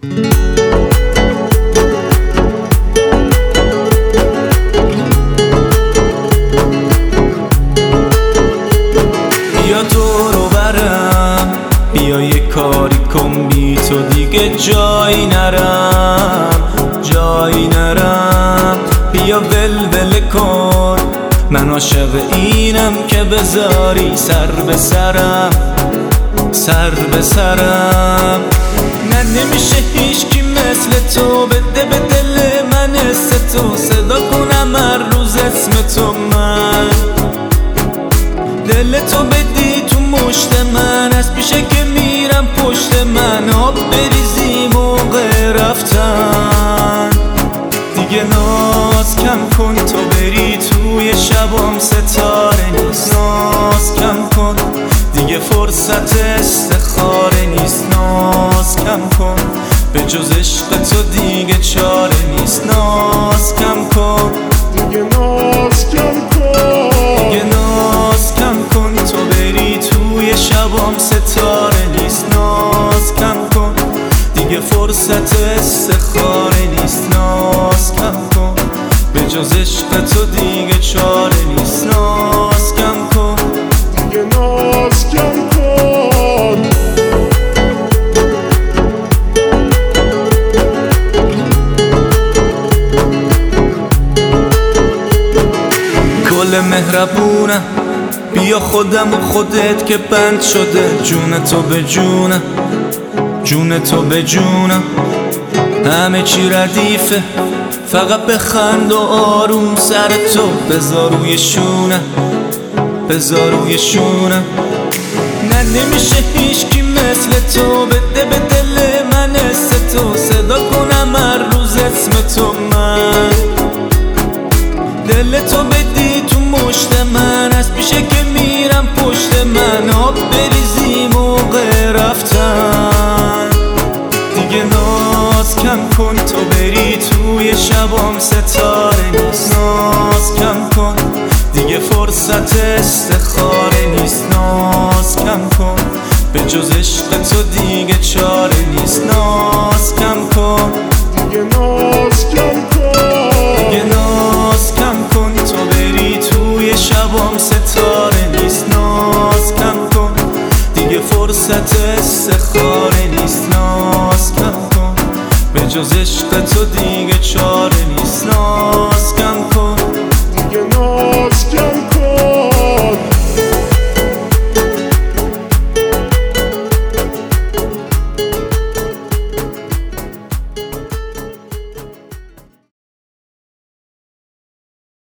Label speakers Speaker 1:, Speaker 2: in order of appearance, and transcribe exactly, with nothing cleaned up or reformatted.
Speaker 1: بیا دورو برم، بیا یه کاری کن، بی تو دیگه جایی نرم جایی نرم. بیا ولول کن، من عاشق اینم که بذاری سر به سرم سر به سرم. نه نمیشه هیچکی مثل تو بده به دل من حس تو، صدا کنم هر روز اسم تو، من دل تو بدی تو مشت من، از پیشه که میرم پشت من، آب بریزی موقع رفتن. دیگه ناز کم کن، تو بری توی شبام ستاره نیست. ناز کم کن، دیگه فرصت استخاره نیست. ناز کم کن، به جز عشق تو دیگه چاره نیست. ناز کم کن،
Speaker 2: دیگه ناز کم کن،
Speaker 1: دیگه ناز کم کن، تو بری توی شبام ستاره نیست. ناز کم کن، دیگه فرصت استخاره نیست. ناز کم کن، به جز عشق تو دیگه چاره نیست. ناز کم کن،
Speaker 2: دیگه ناز کم کن.
Speaker 1: گل مهربونم، بیا خودم و خودت که بند شده، جون تو به جونم جون تو به جونم. همه چی ردیفه، فقط بخند و آروم سر تو بذار روی شونم بذار روی شونم. نه نمیشه هیچکی مثل تو بده به دل من حس تو، صدا کنم هر روز اسم تو، من دل تو بدی تو مشت من، از پیشه که میرم پشت من، آب بریزی موقع رفتن. دیگه ناز کم کن، تو بری توی شبام ستاره نیست. ناز کم کن، دیگه فرصت استخاره نیست. ناز کم کن، به جز عشق تو دیگه چاره نیست. ناز کم کن،
Speaker 2: دیگه ناز کم کن،
Speaker 1: دیگه ناز کم کن، تو بری توی شبام ستاره نیست. ناز کم کن، دیگه فرصت استخاره نیست. ناز کم کن، به جز عشق تو دیگه چاره نیست.